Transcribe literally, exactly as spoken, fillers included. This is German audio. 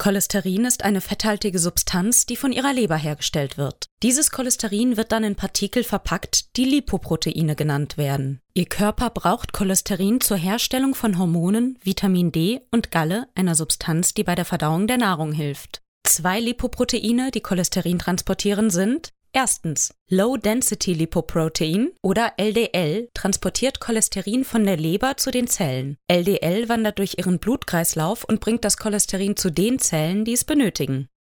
Cholesterin ist eine fetthaltige Substanz, die von ihrer Leber hergestellt wird. Dieses Cholesterin wird dann in Partikel verpackt, die Lipoproteine genannt werden. Ihr Körper braucht Cholesterin zur Herstellung von Hormonen, Vitamin D und Galle, einer Substanz, die bei der Verdauung der Nahrung hilft. Zwei Lipoproteine, die Cholesterin transportieren, sind: Erstens, Low-Density-Lipoprotein oder L D L transportiert Cholesterin von der Leber zu den Zellen. L D L wandert durch ihren Blutkreislauf und bringt das Cholesterin zu den Zellen, die es benötigen.